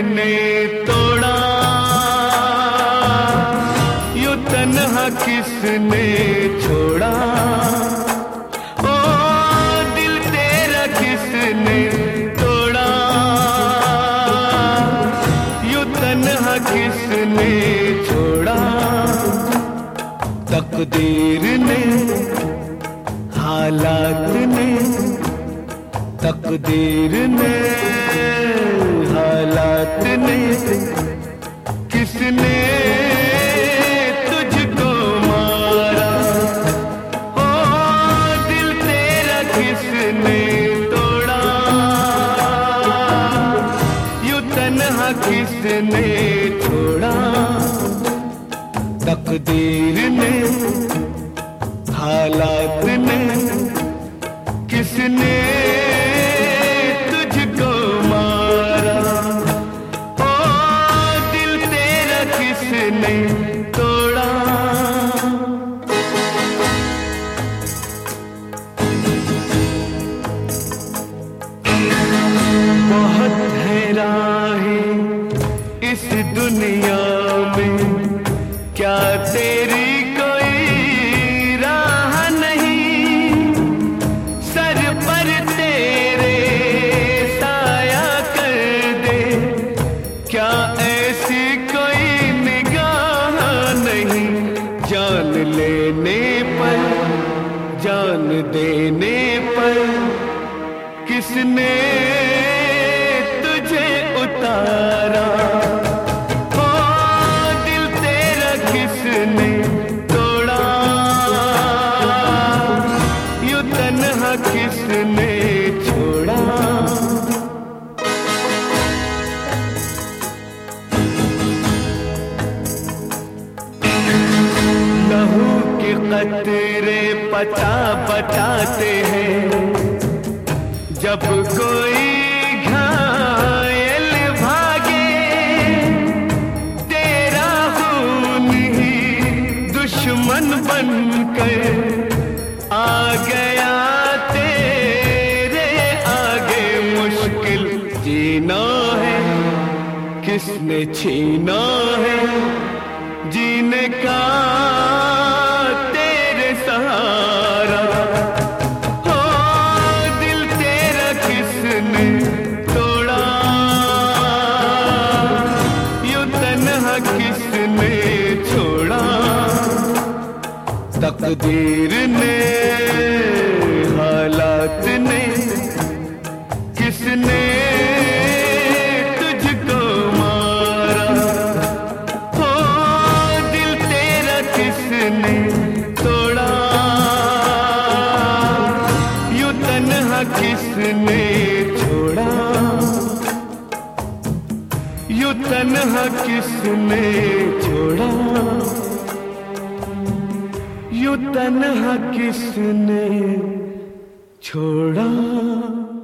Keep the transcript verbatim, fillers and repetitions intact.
किसने तोड़ा, यूं तन्हा किसने छोड़ा। ओ दिल तेरा किसने तोड़ा, यूं तन्हा किसने छोड़ा। तकदीर ने, हालात ने, तकदीर ने, हालात ने, किसने तुझको मारा। ओ दिल तेरा किसने तोड़ा, यूं तन्हा किसने छोड़ा। तकदीर ने, हालात ने, किसने तुझको मारा। ओ दिल तेरा किसने तोड़ा। बहुत है राहें इस दुनिया में, क्या तेरी कोई राह नहीं। सर पर तेरे साया कर दे, क्या ऐसी कोई निगाह नहीं। जान लेने पर, जान देने पर, किसने तुझे उतारा। किसने तोड़ा, यूं तन्हा किसने छोड़ा। लहू के कतरे पता बताते हैं, जब कोई घायल भागे। तेरा खून ही दुश्मन बनकर आ गया तेरे आगे। मुश्किल जीना है, किसने छीना है जीने का तेरे सहारा। हो दिल तेरा किसने तोड़ा, यूं तन्हा किसने छोड़ा। तकदीर ने, हालात ने, किसने तुझको मारा। हो दिल तेरा किसने तोड़ा, यूं तन्हा किसने छोड़ा। यूं तन्हा किसने छोड़ा, यूं तन्हा किसने छोड़ा।